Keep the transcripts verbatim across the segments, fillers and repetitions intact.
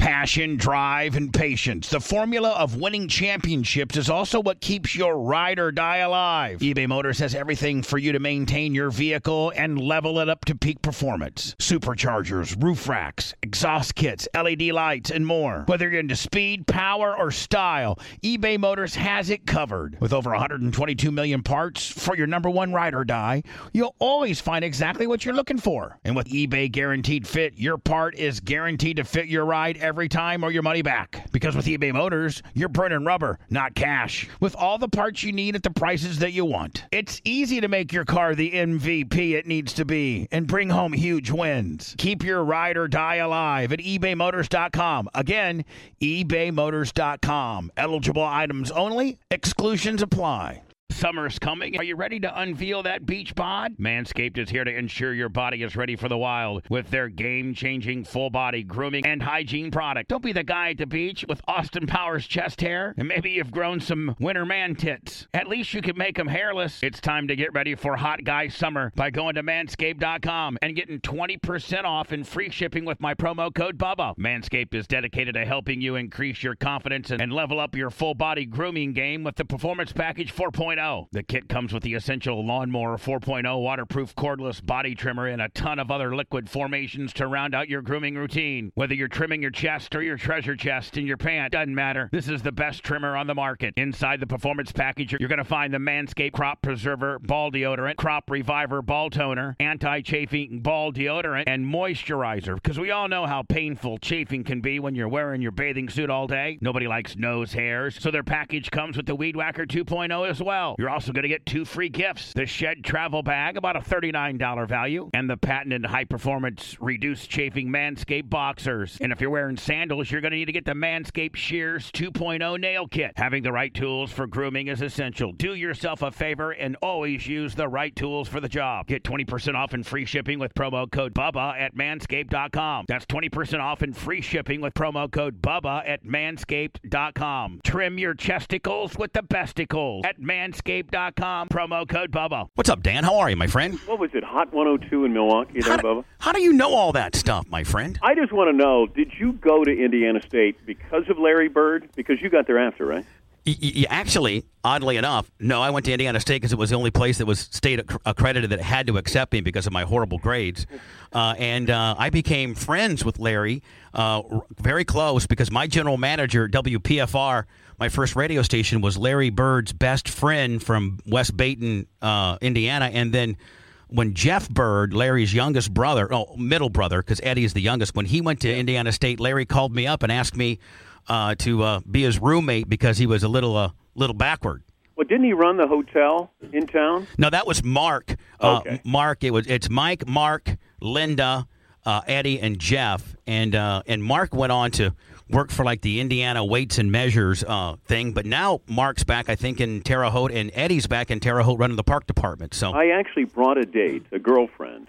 Passion, drive, and patience. The formula of winning championships is also what keeps your ride or die alive. eBay Motors has everything for you to maintain your vehicle and level it up to peak performance. Superchargers, roof racks, exhaust kits, L E D lights, and more. Whether you're into speed, power, or style, eBay Motors has it covered. With over one hundred twenty-two million parts for your number one ride or die, you'll always find exactly what you're looking for. And with eBay Guaranteed Fit, your part is guaranteed to fit your ride every time or your money back. Because with eBay Motors, you're burning rubber, not cash. With all the parts you need at the prices that you want. It's easy to make your car the M V P it needs to be and bring home huge wins. Keep your ride or die alive at ebay motors dot com. Again, ebay motors dot com. Eligible items only. Exclusions apply. Summer's coming. Are you ready to unveil that beach bod? Manscaped is here to ensure your body is ready for the wild with their game-changing full-body grooming and hygiene product. Don't be the guy at the beach with Austin Powers chest hair, and maybe you've grown some winter man tits. At least you can make them hairless. It's time to get ready for hot guy summer by going to manscaped dot com and getting twenty percent off and free shipping with my promo code Bubba. Manscaped is dedicated to helping you increase your confidence and level up your full-body grooming game with the Performance Package four point oh. The kit comes with the essential Lawnmower four point oh waterproof cordless body trimmer and a ton of other liquid formations to round out your grooming routine. Whether you're trimming your chest or your treasure chest in your pant, doesn't matter. This is the best trimmer on the market. Inside the Performance Package, you're going to find the Manscaped Crop Preserver Ball Deodorant, Crop Reviver Ball Toner, Anti-Chafing Ball Deodorant, and Moisturizer. Because we all know how painful chafing can be when you're wearing your bathing suit all day. Nobody likes nose hairs, so their package comes with the Weed Whacker two point oh as well. You're also going to get two free gifts. The Shed Travel Bag, about a thirty-nine dollars value, and the patented high-performance reduced chafing Manscaped Boxers. And if you're wearing sandals, you're going to need to get the Manscaped Shears two point oh Nail Kit. Having the right tools for grooming is essential. Do yourself a favor and always use the right tools for the job. Get twenty percent off and free shipping with promo code Bubba at manscaped dot com. That's twenty percent off and free shipping with promo code Bubba at manscaped dot com. Trim your chesticles with the besticles at manscaped dot com. Promo code Bubba. What's up, Dan? How are you, my friend? What was it, Hot one oh two in Milwaukee there, how do, Bubba? How do you know all that stuff, my friend? I just want to know, did you go to Indiana State because of Larry Bird? Because you got there after, right? Y- y- actually, oddly enough, no, I went to Indiana State because it was the only place that was state acc- accredited that had to accept me because of my horrible grades. Uh, and uh, I became friends with Larry, uh, very close, because my general manager, W P F R, my first radio station, was Larry Bird's best friend from West Baton, uh, Indiana. And then when Jeff Bird, Larry's youngest brother, oh, middle brother, because Eddie is the youngest, when he went to Indiana State, Larry called me up and asked me uh, to uh, be his roommate because he was a little uh, little backward. Well, didn't he run the hotel in town? No, that was Mark. Okay. Uh, Mark, it was it's Mike, Mark, Linda, uh, Eddie, and Jeff. And uh, and Mark went on to work for like the Indiana Weights and Measures uh, thing. But now Mark's back, I think, in Terre Haute, and Eddie's back in Terre Haute running the park department. So I actually brought a date, a girlfriend,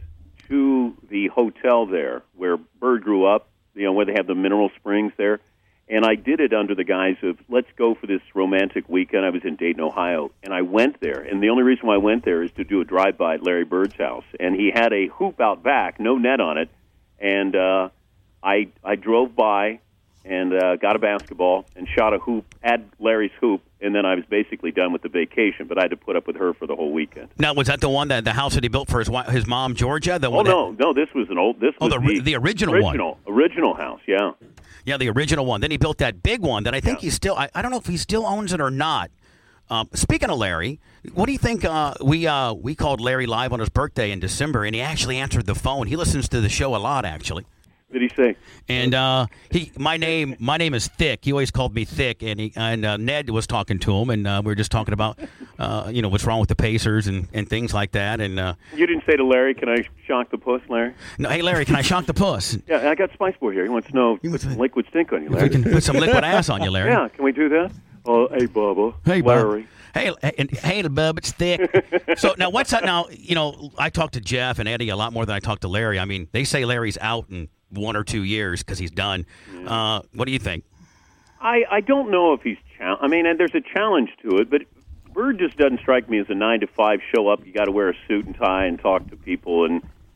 to the hotel there where Bird grew up, you know, where they have the mineral springs there. And I did it under the guise of, let's go for this romantic weekend. I was in Dayton, Ohio, and I went there. And the only reason why I went there is to do a drive-by at Larry Bird's house. And he had a hoop out back, no net on it. And uh, I I drove by and uh, got a basketball and shot a hoop at Larry's hoop. And then I was basically done with the vacation, but I had to put up with her for the whole weekend. Now, was that the one that the house that he built for his wife, his mom, Georgia? The oh one no, that, no, this was an old. This oh, was the the, the original, original one, original house, yeah. Yeah, the original one. Then he built that big one that I think Yeah. he still, I, I don't know if he still owns it or not. Um, speaking of Larry, what do you think? Uh, we uh, we called Larry live on his birthday in December, and he actually answered the phone. He listens to the show a lot, actually. Did he say? And uh, he, my name, my name is Thick. He always called me Thick, and he, and uh, Ned was talking to him, and uh, we were just talking about, uh, you know, what's wrong with the Pacers and, and things like that. And uh, You didn't say to Larry, "Can I shock the puss, Larry?" no, hey Larry, can I shock the puss? Yeah, I got Spice Boy here. He wants to know You if must- liquid stink on you, If we Larry. can put some liquid ass on you, Larry. Yeah, can we do that? Oh, hey, Bubba. Hey, Bub. Larry. Hey, hey, hey, the bub, it's Thick. So now, what's that? Now, you know, I talk to Jeff and Eddie a lot more than I talk to Larry. I mean, they say Larry's out in one or two years because he's done. Yeah. Uh, what do you think? I, I don't know if he's chal- I mean, and there's a challenge to it, but Bird just doesn't strike me as a nine to five show up. You got to wear a suit and tie and talk to people. And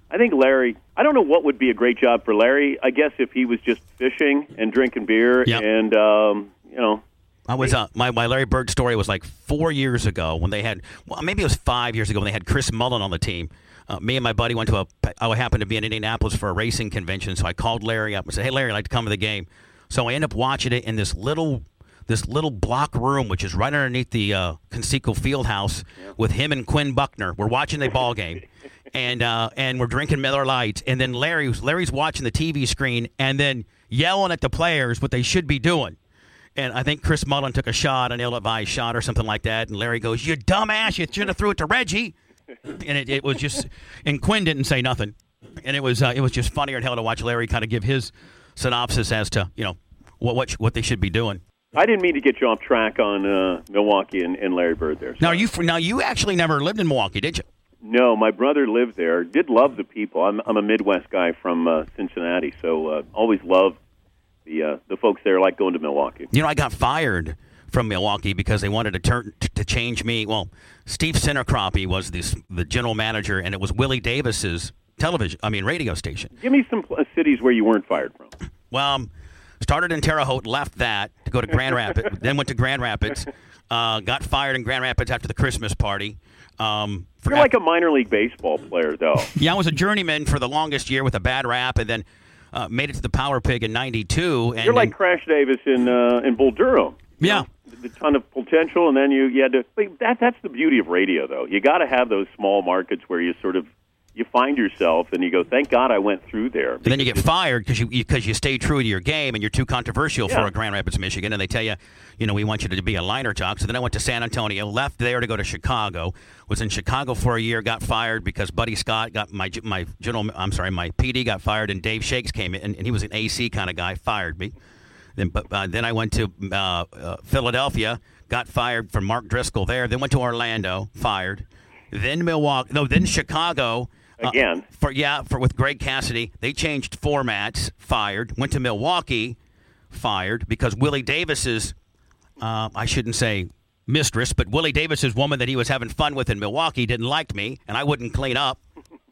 I think Larry, I don't know what would be a great job for Larry. I guess if he was just fishing and drinking beer yep. and, um, you know. I was uh, my, my Larry Bird story was like four years ago when they had, well, maybe it was five years ago when they had Chris Mullen on the team. Uh, me and my buddy went to a, I happened to be in Indianapolis for a racing convention, so I called Larry up and said, hey, Larry, I'd like to come to the game. So I ended up watching it in this little this little block room, which is right underneath the uh, Conseco Fieldhouse, yep. with him and Quinn Buckner. We're watching the ball game, and uh, and we're drinking Miller Lights. And then Larry, Larry's watching the T V screen and then yelling at the players what they should be doing. And I think Chris Mullen took a shot, an ill-advised shot or something like that, and Larry goes, you dumbass, you should have threw it to Reggie. And it, it was just – and Quinn didn't say nothing. And it was uh, it was just funnier than hell to watch Larry kind of give his synopsis as to, you know, what what, what they should be doing. I didn't mean to get you off track on uh, Milwaukee and, and Larry Bird there. So. Now, you now you actually never lived in Milwaukee, did you? No, my brother lived there. Did love the people. I'm I'm a Midwest guy from uh, Cincinnati, so uh, always loved the uh, the folks there. Like going to Milwaukee. You know, I got fired from Milwaukee because they wanted to turn to change me. Well, Steve Sinnercroppy was this, the general manager, and it was Willie Davis's television. I mean, radio station. Give me some uh, cities where you weren't fired from. Well. Um, Started in Terre Haute, left that to go to Grand Rapids, then went to Grand Rapids, uh, got fired in Grand Rapids after the Christmas party. Um, You're like a minor league baseball player, though. Yeah, I was a journeyman for the longest year with a bad rap, and then uh, made it to the Power Pig in ninety-two. And You're like then, Crash Davis in uh, in Bull Durham. Yeah. A ton of potential, and then you, you had to – that that's the beauty of radio, though. You got to have those small markets where you sort of – you find yourself and you go, thank God I went through there. And then you get fired because you because you, you stay true to your game and you're too controversial yeah. for a Grand Rapids, Michigan. And they tell you, you know, we want you to be a liner jock. So then I went to San Antonio, left there to go to Chicago. Was in Chicago for a year, got fired because Buddy Scott got my my general. I'm sorry, my P D got fired, and Dave Shakes came in, and, and he was an A C kind of guy, fired me. Then, but uh, then I went to uh, uh, Philadelphia, got fired from Mark Driscoll there. Then went to Orlando, fired. Then Milwaukee, no, then Chicago. Again, uh, for yeah, for with Greg Cassidy, they changed formats. Fired. Went to Milwaukee. Fired because Willie Davis's, uh, I shouldn't say mistress, but Willie Davis's woman that he was having fun with in Milwaukee didn't like me, and I wouldn't clean up.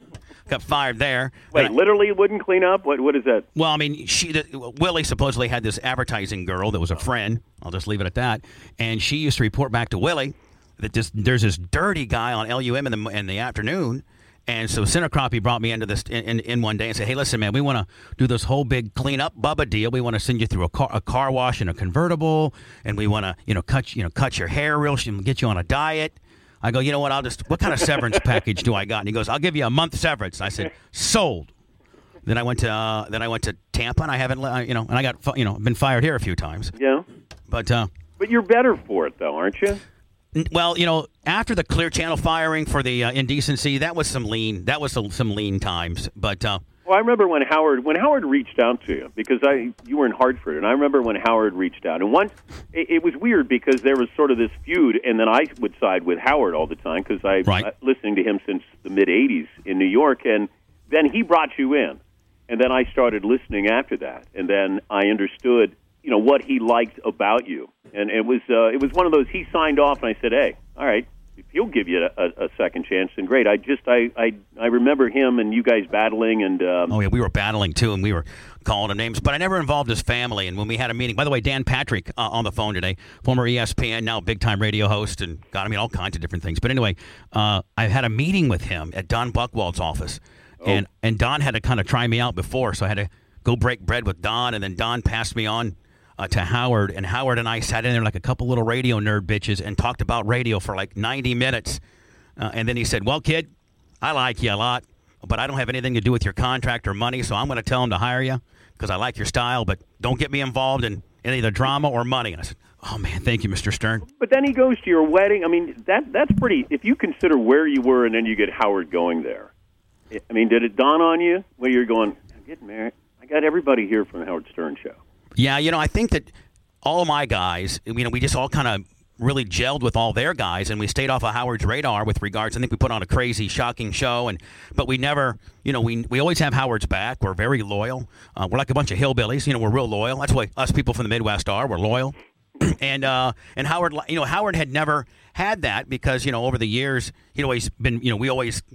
Got fired there. Wait, I, literally wouldn't clean up? What What is that? Well, I mean, she the, Willie supposedly had this advertising girl that was a friend. I'll just leave it at that. And she used to report back to Willie that this, there's this dirty guy on L U M in the in the afternoon. And so Sinnercroppy brought me into this in, in, in one day and said, hey, listen, man, we want to do this whole big clean-up Bubba deal. We want to send you through a car, a car wash and a convertible, and we want to, you know, cut you know cut your hair real, get you on a diet. I go, you know what, I'll just, what kind of severance package do I got? And he goes, I'll give you a month severance. I said, sold. Then I went to uh, then I went to Tampa, and I haven't, uh, you know, and I got, you know, been fired here a few times. Yeah. But uh, but you're better for it, though, aren't you? Well, you know, after the Clear Channel firing for the uh, indecency, that was some lean. That was some, some lean times. But uh, well, I remember when Howard when Howard reached out to you because I you were in Hartford, and I remember when Howard reached out. And once it, it was weird because there was sort of this feud, and then I would side with Howard all the time because I right. uh, listening to him since the mid eighties in New York, and then he brought you in, and then I started listening after that, and then I understood, you know, what he liked about you. And it was uh, it was one of those, he signed off, and I said, hey, all right, if he'll give you a, a second chance, then great. I just, I, I, I remember him and you guys battling. and um, Oh, yeah, we were battling, too, and we were calling him names. But I never involved his family. And when we had a meeting, by the way, Dan Patrick uh, on the phone today, former E S P N, now big-time radio host, and God, I mean, all kinds of different things. But anyway, uh, I had a meeting with him at Don Buchwald's office. Oh. And, and Don had to kind of try me out before, so I had to go break bread with Don, and then Don passed me on Uh, to Howard, and Howard and I sat in there like a couple little radio nerd bitches and talked about radio for like ninety minutes. Uh, and then he said, well, kid, I like you a lot, but I don't have anything to do with your contract or money, so I'm going to tell him to hire you because I like your style, but don't get me involved in any of the drama or money. And I said, oh, man, thank you, Mister Stern. But then he goes to your wedding. I mean, that that's pretty, if you consider where you were and then you get Howard going there. I mean, did it dawn on you where you're going, I'm getting married? I got everybody here from the Howard Stern Show. Yeah, you know, I think that all my guys, you know, we just all kind of really gelled with all their guys, and we stayed off of Howard's radar with regards. I think we put on a crazy, shocking show, and but we never, you know, we we always have Howard's back. We're very loyal. Uh, we're like a bunch of hillbillies. You know, we're real loyal. That's why us people from the Midwest are. We're loyal. and uh, and Howard, you know, Howard had never had that because, you know, over the years, he'd always been, you know, we always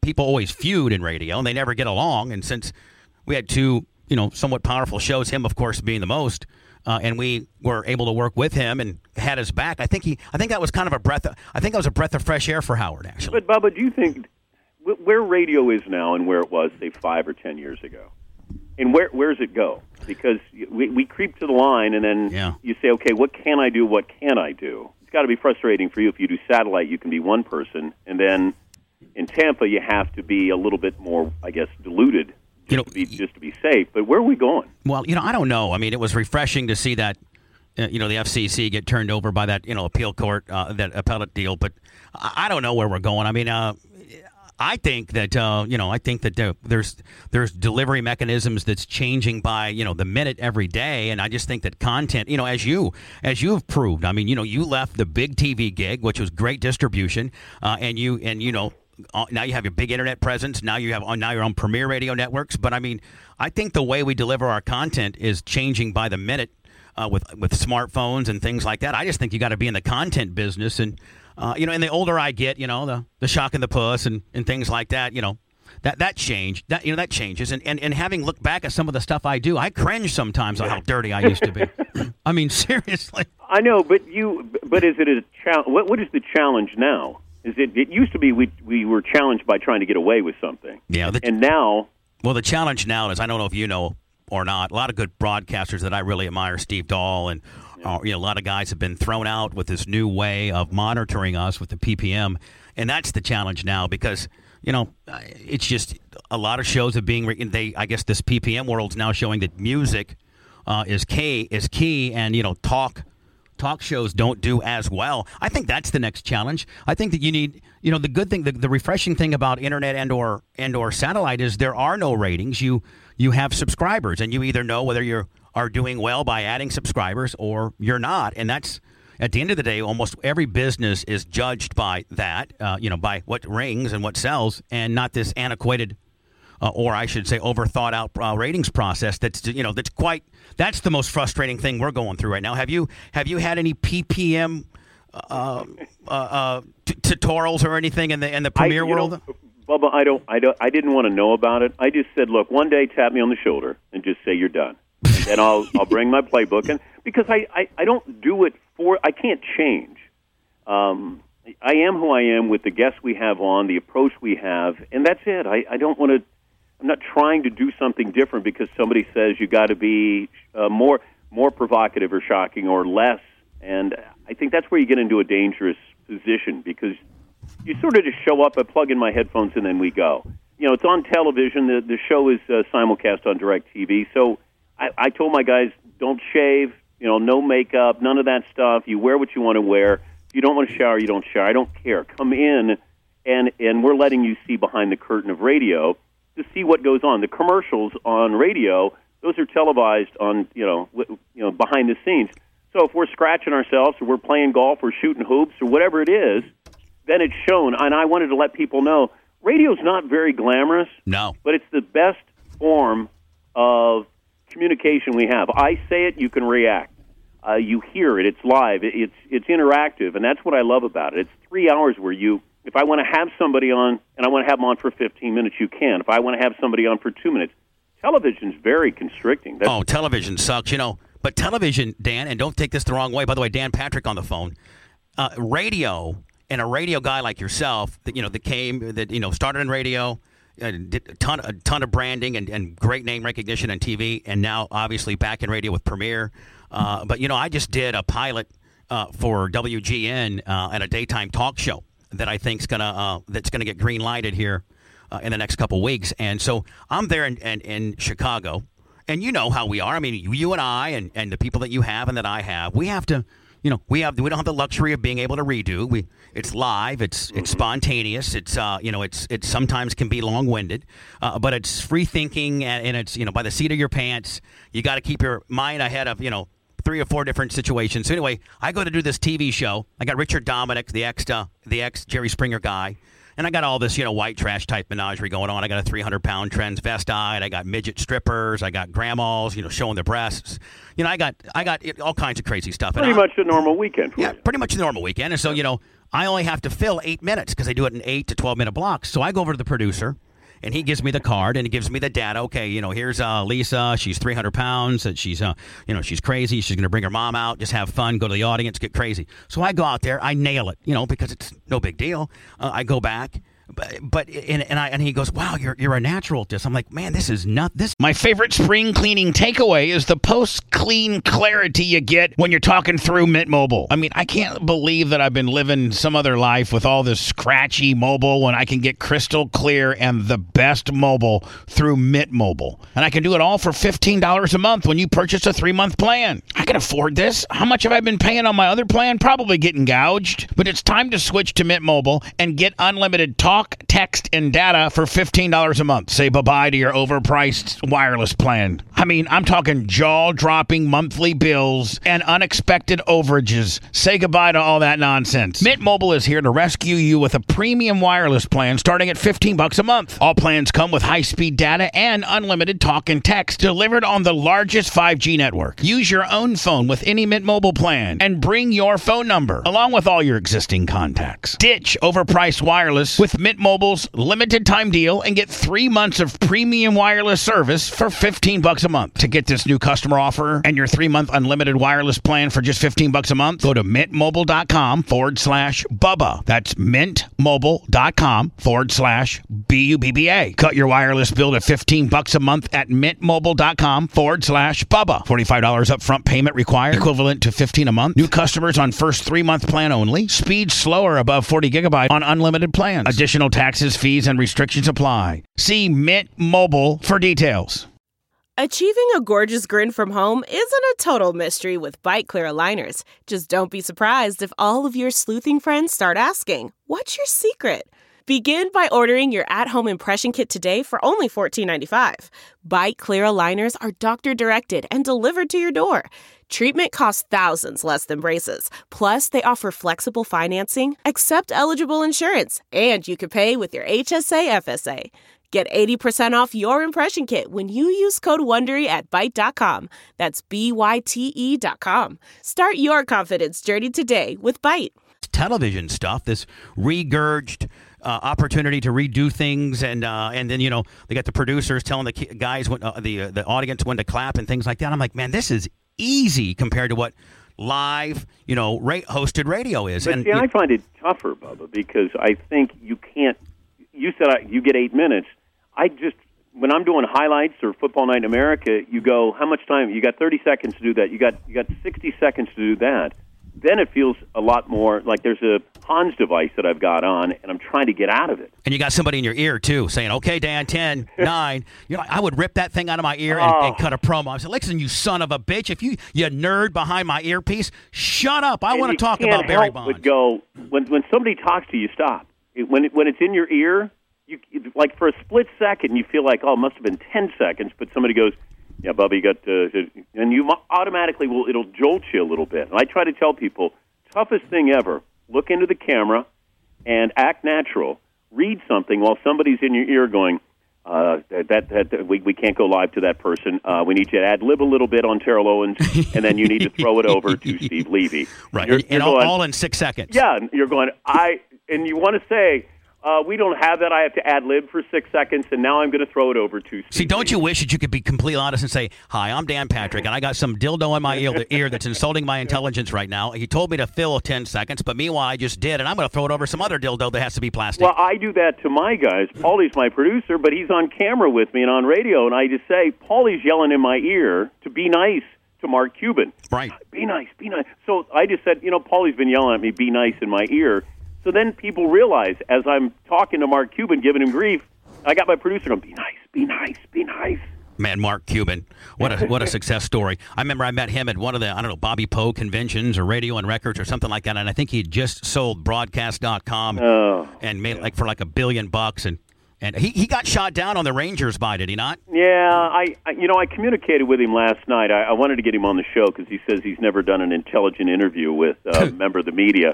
people always feud in radio, and they never get along. And since we had two, you know, somewhat powerful shows, him, of course, being the most, uh, and we were able to work with him and had his back, I think he, I think that was kind of a breath. Of, I think that was a breath of fresh air for Howard, actually. But Bubba, do you think where radio is now and where it was, say, five or ten years ago, and where where does it go? Because we we creep to the line, and then yeah. you say, okay, what can I do? What can I do? It's got to be frustrating for you if you do satellite. You can be one person, and then in Tampa, you have to be a little bit more, I guess, diluted. Just, you know, to be, just to be safe. But where are we going? Well, you know, I don't know. I mean, it was refreshing to see that, uh, you know, the F C C get turned over by that, you know, appeal court, uh, that appellate deal. But I, I don't know where we're going. I mean, uh, I think that, uh, you know, I think that there, there's there's delivery mechanisms that's changing by, you know, the minute every day. And I just think that content, you know, as you as you've proved, I mean, you know, you left the big T V gig, which was great distribution, uh, and you and, you know, Uh, now you have your big internet presence. Now you have uh, now you're on premier radio networks. But I mean, I think the way we deliver our content is changing by the minute uh, with with smartphones and things like that. I just think you got to be in the content business, and uh, you know, and the older I get, you know, the the shock and the puss and, and things like that. You know, that that change that you know that changes. And, and and having looked back at some of the stuff I do, I cringe sometimes on how dirty I used to be. I mean, seriously. I know, but you but is it a challenge? What what is the challenge now? Is it, it used to be we we were challenged by trying to get away with something. Yeah. The, and now... Well, the challenge now is, I don't know if you know or not, a lot of good broadcasters that I really admire, Steve Dahl, and yeah. uh, you know, a lot of guys have been thrown out with this new way of monitoring us with the P P M. And that's the challenge now because, you know, it's just a lot of shows are being, they I guess this P P M world's now showing that music uh, is key, is key and, you know, talk Talk shows don't do as well. I think that's the next challenge. I think that you need, you know, the good thing, the, the refreshing thing about internet and or and or satellite is there are no ratings. You you have subscribers, and you either know whether you are doing well by adding subscribers or you're not. And that's, at the end of the day, almost every business is judged by that, uh, you know, by what rings and what sells, and not this antiquated, uh, or I should say, over thought out uh, ratings process. That's you know that's quite. That's the most frustrating thing we're going through right now. Have you have you had any P P M uh, uh, uh, t- tutorials or anything in the in the premier I, world? Know, Bubba, I don't, I don't, I didn't want to know about it. I just said, look, one day tap me on the shoulder and just say you're done, and then I'll I'll bring my playbook, and because I, I, I don't do it for I can't change. Um, I am who I am with the guests we have on, the approach we have, and that's it. I, I don't want to. I'm not trying to do something different because somebody says you got to be uh, more more provocative or shocking or less. And I think that's where you get into a dangerous position because you sort of just show up, I plug in my headphones, and then we go. You know, it's on television. The, the show is uh, simulcast on DirecTV. So I, I told my guys, don't shave, you know, no makeup, none of that stuff. You wear what you want to wear. If you don't want to shower, you don't shower. I don't care. Come in, and, and we're letting you see behind the curtain of radio to see what goes on. The commercials on radio, those are televised on, you know, w- you know, behind the scenes. So if we're scratching ourselves or we're playing golf or shooting hoops or whatever it is, then it's shown. And I wanted to let people know, radio's not very glamorous. No. But it's the best form of communication we have. I say it, you can react. Uh, you hear it, it's live, it, it's it's interactive, and that's what I love about it. It's three hours where you, if I want to have somebody on, and I want to have them on for fifteen minutes, you can. If I want to have somebody on for two minutes, television's very constricting. That's- oh, television sucks, you know. But television, Dan, and don't take this the wrong way, by the way, Dan Patrick on the phone, uh, radio, and a radio guy like yourself, that you know, that came, that, you know, started in radio, uh, did a ton, a ton of branding and, and great name recognition on T V, and now obviously back in radio with Premiere. Uh, but, you know, I just did a pilot uh, for W G N uh, at a daytime talk show that I think's gonna uh, that's gonna get green lighted here uh, in the next couple weeks. And so I'm there in, in, in Chicago, and you know how we are. I mean, you, you and I and, and the people that you have and that I have, we have to, you know, we have we don't have the luxury of being able to redo. We it's live, it's it's spontaneous, it's uh, you know, it's it sometimes can be long winded, uh, but it's free thinking and, and it's you know by the seat of your pants. You got to keep your mind ahead of you know. three or four different situations. So anyway, I go to do this T V show. I got Richard Dominic, the ex uh, the ex Jerry Springer guy, And I got all this, you know, white trash type menagerie going on. I got a three hundred pound transvestite. I got midget strippers. I got grandmas, you know, showing their breasts. You know, I got I got all kinds of crazy stuff. Pretty and much a normal weekend for Yeah, you. pretty much a normal weekend. And so, you know, I only have to fill eight minutes because they do it in eight to twelve minute blocks. So I go over to the producer, and he gives me the card, and he gives me the data. Okay, you know, here's uh, Lisa. She's three hundred pounds. And she's, uh, you know, she's crazy. She's going to bring her mom out, just have fun, go to the audience, get crazy. So I go out there. I nail it, you know, because it's no big deal. Uh, I go back. But, but and, and I and he goes, wow, you're you're a natural at this. I'm like, man, this is not this. My favorite spring cleaning takeaway is the post-clean clarity you get when you're talking through Mint Mobile. I mean, I can't believe that I've been living some other life with all this scratchy mobile when I can get crystal clear and the best mobile through Mint Mobile. And I can do it all for fifteen dollars a month when you purchase a three-month plan. I can afford this. How much have I been paying on my other plan? Probably getting gouged. But it's time to switch to Mint Mobile and get unlimited talk, text, and data for fifteen dollars a month. Say bye-bye to your overpriced wireless plan. I mean, I'm talking jaw-dropping monthly bills and unexpected overages. Say goodbye to all that nonsense. Mint Mobile is here to rescue you with a premium wireless plan starting at fifteen bucks a month. All plans come with high-speed data and unlimited talk and text delivered on the largest five G network. Use your own phone with any Mint Mobile plan and bring your phone number along with all your existing contacts. Ditch overpriced wireless with Mint Mobile's limited time deal and get three months of premium wireless service for fifteen bucks a month. To get this new customer offer and your three-month unlimited wireless plan for just fifteen bucks a month, go to mintmobile.com forward slash Bubba. That's mintmobile.com forward slash B U B B A. Cut your wireless bill to fifteen bucks a month at mintmobile.com forward slash Bubba. forty-five dollars upfront payment required, equivalent to fifteen a month. New customers on first three-month plan only. Speed slower above forty gigabyte on unlimited plans. Additional taxes, fees, and restrictions apply. See Mint Mobile for details. Achieving a gorgeous grin from home isn't a total mystery with Bite Clear aligners. Just don't be surprised if all of your sleuthing friends start asking, what's your secret? Begin by ordering your at-home impression kit today for only fourteen ninety-five. Bite Clear aligners are doctor-directed and delivered to your door. Treatment costs thousands less than braces. Plus, they offer flexible financing, accept eligible insurance, and you can pay with your H S A F S A. Get eighty percent off your impression kit when you use code WONDERY at Byte dot com. That's B Y T E dot com. Start your confidence journey today with Byte. Television stuff, this regurged uh, opportunity to redo things, and uh, and then, you know, they got the producers telling the guys, when, uh, the uh, the audience when to clap and things like that. I'm like, man, this is easy compared to what live, you know, ra- hosted radio is. But and see, I find it tougher, Bubba, because I think you can't. You said I, you get eight minutes. I just, when I'm doing highlights or Football Night in America, you go, how much time? You got thirty seconds to do that. You got you got sixty seconds to do that. Then it feels a lot more like there's a Hans device that I've got on, and I'm trying to get out of it. And you got somebody in your ear, too, saying, okay, Dan, ten, nine. You know, I would rip that thing out of my ear and, oh. and cut a promo. I said, listen, you son of a bitch, if you, you nerd behind my earpiece, shut up. I and want to talk can't about Barry help Bonds. But go, when, when somebody talks to you, stop. It, when, it, when it's in your ear, you like for a split second, you feel like, oh, it must have been ten seconds, but somebody goes, yeah, Bubba, you got, uh, and you automatically will, it'll jolt you a little bit. And I try to tell people, toughest thing ever, look into the camera and act natural. Read something while somebody's in your ear going, uh, that, that, that we, we can't go live to that person. Uh, we need you to ad-lib a little bit on Terrell Owens, and then you need to throw it over to Steve Levy. Right, you're, and you're all, going, all in six seconds. Yeah, you're going, I, and you want to say, Uh, we don't have that. I have to ad-lib for six seconds, and now I'm going to throw it over to Steve. See, don't you wish that you could be completely honest and say, hi, I'm Dan Patrick, and I got some dildo in my ear, ear that's insulting my intelligence right now. He told me to fill ten seconds, but meanwhile, I just did, and I'm going to throw it over some other dildo that has to be plastic. Well, I do that to my guys. Paulie's my producer, but he's on camera with me and on radio, and I just say, Paulie's yelling in my ear to be nice to Mark Cuban. Right. Be nice, be nice. So I just said, you know, Paulie's been yelling at me, be nice in my ear. So then people realize, as I'm talking to Mark Cuban, giving him grief, I got my producer going, be nice, be nice, be nice. Man, Mark Cuban, what a what a success story. I remember I met him at one of the, I don't know, Bobby Poe conventions or Radio and Records or something like that, and I think he had just sold broadcast dot com oh, and made like for like a billion bucks, and, and he, he got shot down on the Rangers by, did he not? Yeah, I, I you know, I communicated with him last night. I, I wanted to get him on the show because he says he's never done an intelligent interview with a member of the media.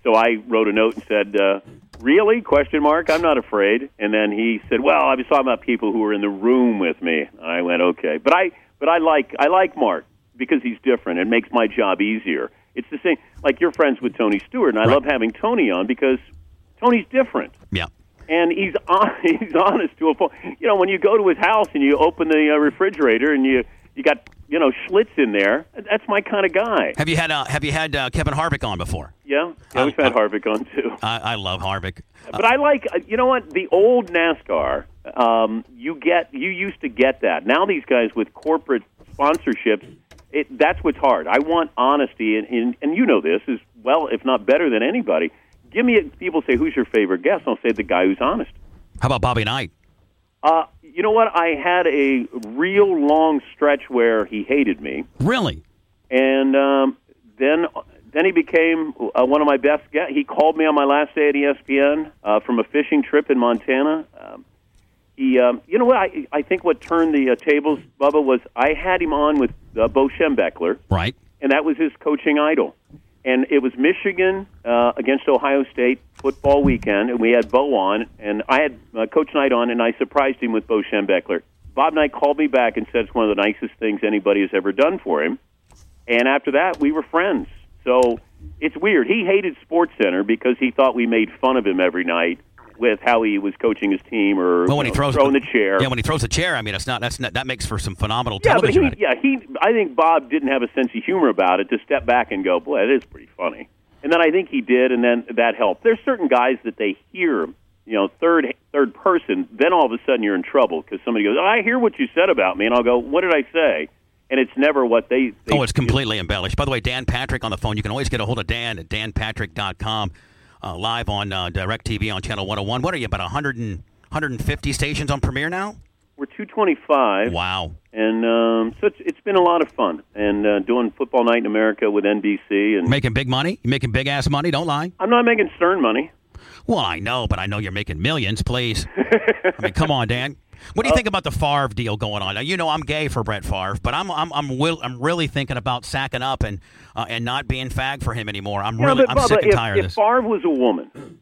So I wrote a note and said, uh, really? Question mark. I'm not afraid. And then he said, well, I was talking about people who were in the room with me. I went, okay. But I but I like I like Mark because he's different. It makes my job easier. It's the same, like you're friends with Tony Stewart, and I right. love having Tony on because Tony's different. Yeah. And he's on, he's honest to a point. You know, when you go to his house and you open the uh, refrigerator and you, you got, you know, Schlitz in there, that's my kind of guy. Have you had uh, Have you had uh, Kevin Harvick on before? Yeah, yeah we've uh, had Harvick on, too. I, I love Harvick. But I like, uh, you know what, the old NASCAR, um, you get, you used to get that. Now these guys with corporate sponsorships, it, that's what's hard. I want honesty, and, and, and you know this as well, if not better than anybody. Give me a, people say, who's your favorite guest? I'll say the guy who's honest. How about Bobby Knight? Uh, you know what? I had a real long stretch where he hated me. Really? And um, then then he became uh, one of my best guests. He called me on my last day at E S P N uh, from a fishing trip in Montana. Um, he, um, you know what? I, I think what turned the uh, tables, Bubba, was I had him on with uh, Bo Schembechler. Right. And that was his coaching idol. And it was Michigan uh, against Ohio State football weekend, and we had Bo on, and I had uh, Coach Knight on, and I surprised him with Bo Schembechler. Bob Knight called me back and said it's one of the nicest things anybody has ever done for him. And after that, we were friends. So it's weird. He hated SportsCenter because he thought we made fun of him every night with how he was coaching his team or well, when you he know, throws throwing the, the chair. Yeah, when he throws the chair, I mean, it's not that's not, that makes for some phenomenal yeah, television. But he, yeah, he. I think Bob didn't have a sense of humor about it to step back and go, boy, that is pretty funny. And then I think he did, and then that helped. There's certain guys that they hear, you know, third third person, then all of a sudden you're in trouble because somebody goes, oh, I hear what you said about me, and I'll go, what did I say? And it's never what they... they oh, it's completely embellished. By the way, Dan Patrick on the phone. You can always get a hold of Dan at dan patrick dot com, uh, live on uh, DirecTV on Channel one oh one. What are you, about one hundred, one hundred fifty stations on Premiere now? We're two twenty-five. Wow. And um, so it's, it's been a lot of fun. And uh, doing Football Night in America with N B C. And making big money? You making big-ass money? Don't lie. I'm not making Stern money. Well, I know, but I know you're making millions, please. I mean, come on, Dan. What do you uh, think about the Favre deal going on? Now, you know I'm gay for Brett Favre, but I'm I'm I'm, will, I'm really thinking about sacking up and uh, and not being fag for him anymore. I'm yeah, really but, I'm Bubba, sick and if, tired if of this. If Favre was a woman,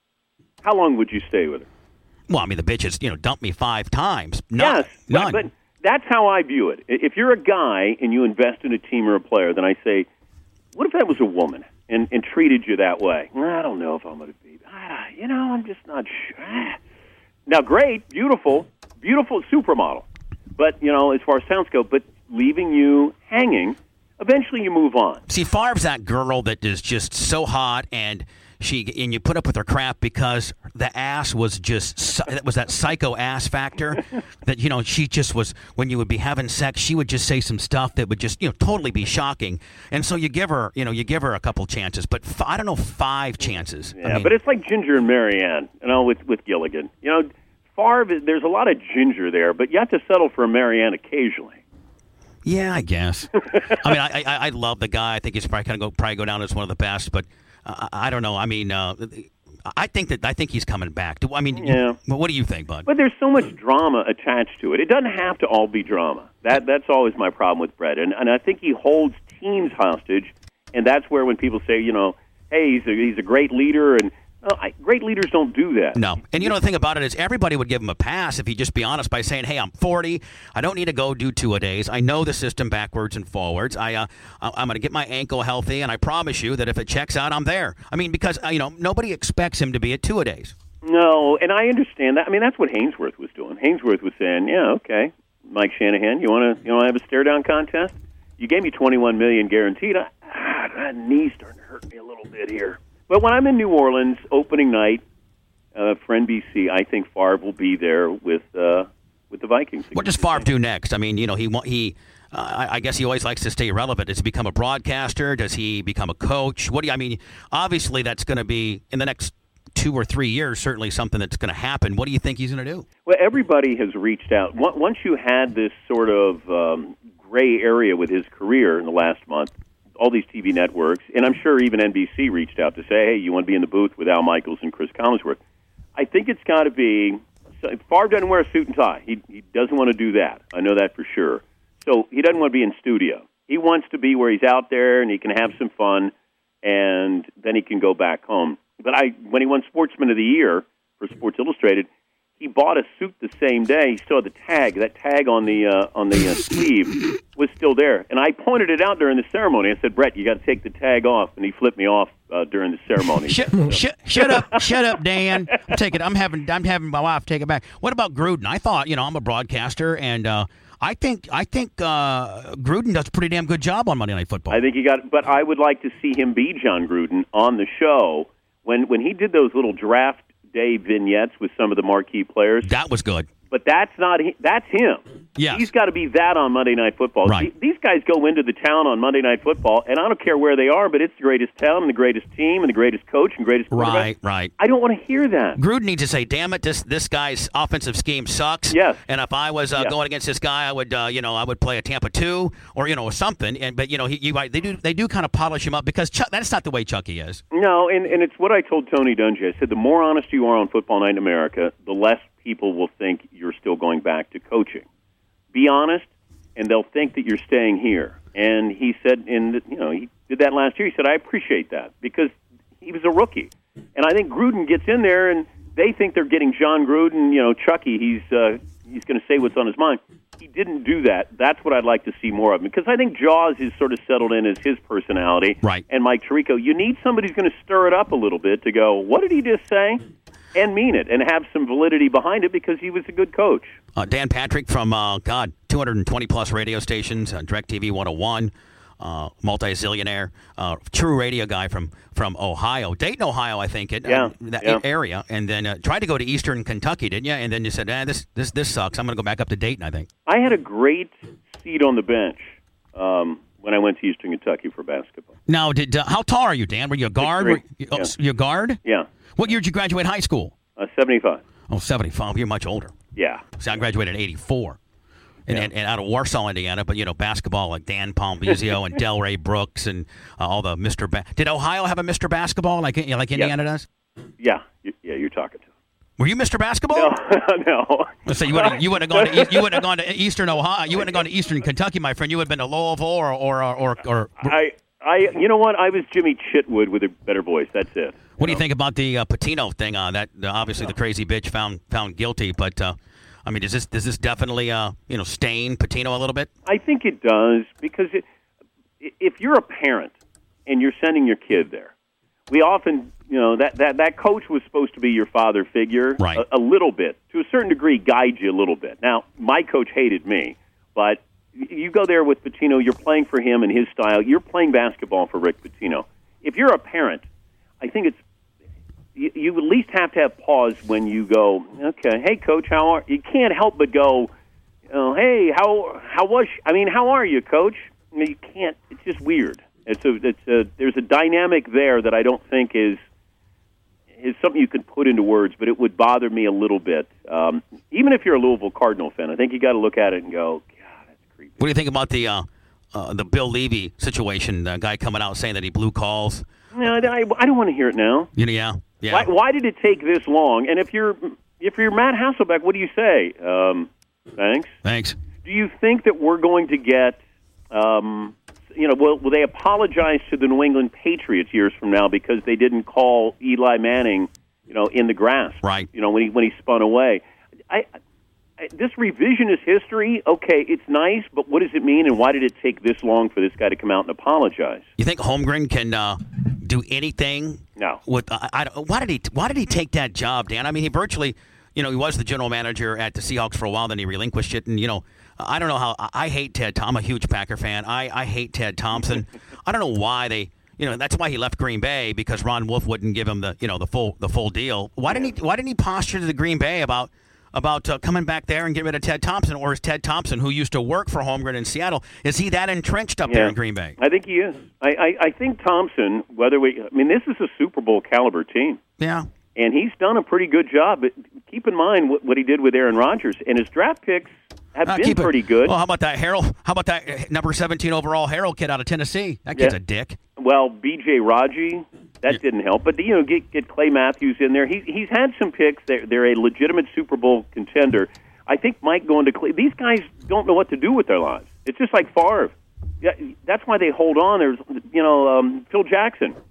how long would you stay with her? Well, I mean, the bitch has, you know, dumped me five times. None, yes, none. But, but that's how I view it. If you're a guy and you invest in a team or a player, then I say, what if that was a woman and, and treated you that way? I don't know if I'm going to be, ah, you know, I'm just not sure. Now, great, beautiful, beautiful supermodel. But, you know, as far as sounds go, but leaving you hanging, eventually you move on. See, Favre's that girl that is just so hot and... She and you put up with her crap because the ass was just that was that psycho ass factor that you know she just was when you would be having sex she would just say some stuff that would just you know totally be shocking and so you give her you know you give her a couple chances but f- I don't know five chances. Yeah, I mean, but it's like Ginger and Marianne, you know, with with Gilligan. You know, Favre, there's a lot of ginger there, but you have to settle for a Marianne occasionally. Yeah, I guess. I mean, I, I I love the guy. I think he's probably going to go probably go down as one of the best, but. Uh, I don't know. I mean, uh, I think that I think he's coming back. Do, I mean, yeah. You, what do you think, Bud? But there's so much drama attached to it. It doesn't have to all be drama. That that's always my problem with Brett, and and I think he holds teams hostage, and that's where when people say, you know, hey, he's a, he's a great leader, and well, I, great leaders don't do that. No, and you know the thing about it is everybody would give him a pass if he'd just be honest by saying, "Hey, I'm forty. I don't need to go do two-a-days. I know the system backwards and forwards. I, uh, I'm going to get my ankle healthy, and I promise you that if it checks out, I'm there." I mean, because uh, you know nobody expects him to be at two-a-days. No, and I understand that. I mean, that's what Hainsworth was doing. Hainsworth was saying, "Yeah, okay, Mike Shanahan, you want to you want to have a stare-down contest? You gave me twenty-one million dollars guaranteed. I, ah, that knee's starting to hurt me a little bit here." But when I'm in New Orleans, opening night uh, for N B C, I think Favre will be there with uh, with the Vikings. What does Favre do next? I mean, you know, he he. Uh, I guess he always likes to stay relevant. Does he become a broadcaster? Does he become a coach? What do you? I mean, obviously that's going to be in the next two or three years. Certainly something that's going to happen. What do you think he's going to do? Well, everybody has reached out. Once you had this sort of um, gray area with his career in the last month. All these T V networks, and I'm sure even N B C reached out to say, hey, you want to be in the booth with Al Michaels and Chris Collinsworth. I think it's got to be, Favre doesn't wear a suit and tie. He, he doesn't want to do that. I know that for sure. So he doesn't want to be in studio. He wants to be where he's out there and he can have some fun. and then he can go back home. But I, when he won Sportsman of the Year for Sports Illustrated, he bought a suit the same day. He still had the tag. That tag on the uh, on the uh, sleeve was still there. And I pointed it out during the ceremony. I said, Brett, you got to take the tag off. And he flipped me off uh, during the ceremony. Shut, so. shut, shut up, shut up, Dan. Take it. I'm having I'm having my wife take it back. What about Gruden? I thought, you know, I'm a broadcaster, and uh, I think I think uh, Gruden does a pretty damn good job on Monday Night Football. I think he got. But I would like to see him be John Gruden on the show when when he did those little draft day vignettes with some of the marquee players. That was good. But that's not that's him. Yes. He's got to be that on Monday Night Football. Right. These guys go into the town on Monday Night Football, and I don't care where they are, but it's the greatest town and the greatest team and the greatest coach and greatest quarterback. Right, right. I don't want to hear that. Gruden needs to say, damn it, this this guy's offensive scheme sucks. Yes. And if I was uh, yes. going against this guy, I would, uh, you know, I would play a Tampa two or, you know, something. And But, you know, he, you, they do they do kind of polish him up because Chuck, that's not the way Chucky is. No, and, and it's what I told Tony Dungy. I said, the more honest you are on Football Night in America, the less people will think you're still going back to coaching. Be honest, and they'll think that you're staying here. And he said, and you know, he did that last year. He said, I appreciate that because he was a rookie. And I think Gruden gets in there, and they think they're getting John Gruden. You know, Chucky, he's uh, he's going to say what's on his mind. He didn't do that. That's what I'd like to see more of him because I think Jaws is sort of settled in as his personality. Right. And Mike Tirico, you need somebody who's going to stir it up a little bit to go, what did he just say? And mean it, and have some validity behind it because he was a good coach. Uh, Dan Patrick from, uh, God, two hundred twenty plus radio stations, uh, DirecTV one oh one, uh, multi-zillionaire, uh, true radio guy from, from Ohio, Dayton, Ohio, I think, it, yeah, uh, that yeah. area, and then uh, tried to go to Eastern Kentucky, didn't you? And then you said, ah, this, this, this sucks. I'm going to go back up to Dayton, I think. I had a great seat on the bench um, when I went to Eastern Kentucky for basketball. Now, did uh, how tall are you, Dan? Were you a guard? Were you, oh, yeah. you a guard? Yeah. What year did you graduate high school? Uh, seventy-five. Oh, seventy-five. You're much older. Yeah. See, I graduated in eighty-four. And, Yeah. and, and out of Warsaw, Indiana, but, you know, basketball like Dan Palmvizio and Delray Brooks and uh, all the Mister Ba- Did Ohio have a Mister Basketball like, you know, like Indiana Yeah. does? Yeah. You, yeah, you're talking to him. Were you Mister Basketball? No, no. Let's say you wouldn't you wouldn't have gone to you wouldn't have gone to Eastern Ohio. You wouldn't have gone to Eastern Kentucky, my friend. You would have been to Louisville or or or, or, or I, I, you know what? I was Jimmy Chitwood with a better voice. That's it. What do you think about the uh, Patino thing on that? Uh, obviously, the crazy bitch found found guilty, but uh, I mean, does this does this definitely uh, you know stain Patino a little bit? I think it does because it, if you're a parent and you're sending your kid there, we often, you know, that, that, that coach was supposed to be your father figure, right. a, a little bit, to a certain degree, guide you a little bit. Now, my coach hated me, but you go there with Pitino, you're playing for him and his style. You're playing basketball for Rick Pitino. If you're a parent, I think it's you, you at least have to have pause when you go, okay, hey, coach, how are you? Can't help but go, oh, hey, how how was? I mean, how are you, coach? You, know, you can't. It's just weird. It's a, it's a, there's a dynamic there that I don't think is is something you could put into words, but it would bother me a little bit. Um, even if you're a Louisville Cardinal fan, I think you got to look at it and go, God, that's creepy. What do you think about the uh, uh, the Bill Levy situation? The guy coming out saying that he blew calls. No, I, I don't want to hear it now. You know, yeah, yeah. Why, why did it take this long? And if you're if you're Matt Hasselbeck, what do you say? Um, thanks. Thanks. Do you think that we're going to get? Um, You know, will, will they apologize to the New England Patriots years from now because they didn't call Eli Manning, you know, in the grass, right? You know, when he when he spun away. I, I, this revisionist history, okay, it's nice, but what does it mean, and why did it take this long for this guy to come out and apologize? You think Holmgren can uh, do anything? No. With uh, I, why did he why did he take that job, Dan? I mean, he virtually, you know, he was the general manager at the Seahawks for a while, then he relinquished it, and you know. I don't know how – I hate Ted Thompson. I'm a huge Packer fan. I, I hate Ted Thompson. I don't know why they – you know, that's why he left Green Bay because Ron Wolf wouldn't give him the, you know, the full the full deal. Why didn't he Why didn't he posture to the Green Bay about about uh, coming back there and getting rid of Ted Thompson? Or is Ted Thompson, who used to work for Holmgren in Seattle, is he that entrenched up yeah. there in Green Bay? I think he is. I, I, I think Thompson, whether we – I mean, this is a Super Bowl caliber team. Yeah. And he's done a pretty good job. But keep in mind what, what he did with Aaron Rodgers. And his draft picks – have uh, been pretty good. Well, how about that Harold? How about that uh, number seventeen overall Harold kid out of Tennessee? That kid's yeah. a dick. Well, B J Raji, that yeah. didn't help. But you know, get get Clay Matthews in there. He's he's had some picks. They're they're a legitimate Super Bowl contender. I think Mike going to Clay. These guys don't know what to do with their lives. It's just like Favre. Yeah, that's why they hold on. There's you know um, Phil Jackson.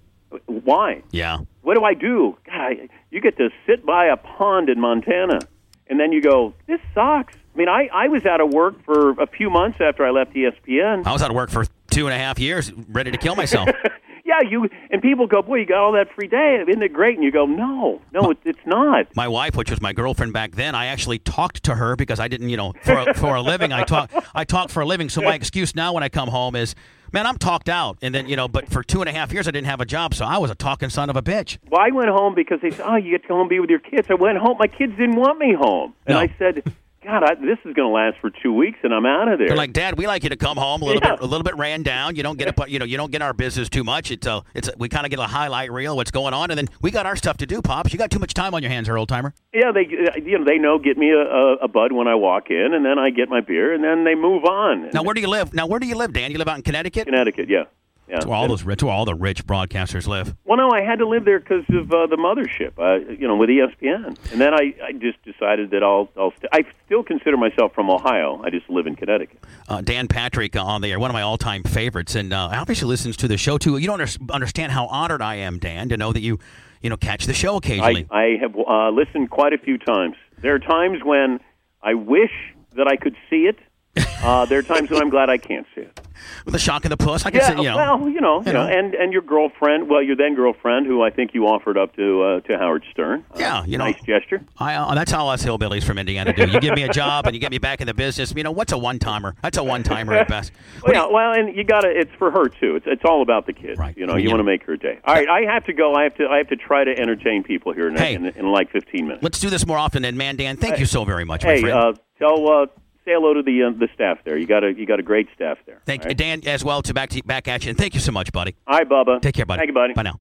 why? Yeah. What do I do? God, I, you get to sit by a pond in Montana, and then you go, this sucks. I mean, I, I was out of work for a few months after I left E S P N. I was out of work for two and a half years, ready to kill myself. Yeah, you and people go, boy, you got all that free day. Isn't it great? And you go, no, no, my, it, it's not. My wife, which was my girlfriend back then, I actually talked to her because I didn't, you know, for a, for a living, I talk I talk for a living. So my excuse now when I come home is, man, I'm talked out. And then, you know, but for two and a half years, I didn't have a job, so I was a talking son of a bitch. Well, I went home because they said, oh, you get to go home and be with your kids. I went home. My kids didn't want me home. And No. I said, God, I, this is going to last for two weeks, and I'm out of there. They're like, Dad, we like you to come home a little Yeah. bit, a little bit ran down. You don't get a, you know, you don't get our business too much. It's a, it's a, we kind of get a highlight reel, what's going on, and then we got our stuff to do. Pops, you got too much time on your hands, here, old timer. Yeah, they you know they know get me a, a, a bud when I walk in, and then I get my beer, and then they move on. Now, where do you live? Now, where do you live, Dan? You live out in Connecticut? Connecticut, yeah. Yeah. That's where all those rich, where all the rich broadcasters live. Well, no, I had to live there because of uh, the mothership, uh, you know, with E S P N. And then I, I just decided that I'll, I'll st- I still consider myself from Ohio. I just live in Connecticut. Uh, Dan Patrick uh, on the air, one of my all-time favorites, and uh, obviously listens to the show too. You don't under- understand how honored I am, Dan, to know that you, you know, catch the show occasionally. I, I have uh, listened quite a few times. There are times when I wish that I could see it. Uh, there are times when I'm glad I can't see it. With the shock of the puss, I can Yeah, say, you know. well, you know, you you know. know, and and your girlfriend, well, your then girlfriend, who I think you offered up to uh, to Howard Stern. Uh, Yeah, you know. nice gesture. I, uh, that's how us hillbillies from Indiana do. You give me a job and you get me back in the business. You know, what's a one-timer? That's a one-timer at best. What Well, do yeah, well, and you got to. It's for her too. It's it's all about the kids. Right. You know, I mean, you you want to know. make her day. All right, I have to go. I have to. I have to try to entertain people here in, Hey. in, in like fifteen minutes. Let's do this more often. And, man, Dan, thank you so very much, my Hey, friend. uh, tell uh, say hello to the uh, the staff there. You got a you got a great staff there. thank all you, right? Dan, as well, to back, to back at you. And thank you so much, buddy. All right, Bubba. Take care, buddy. Thank you, buddy. Bye now.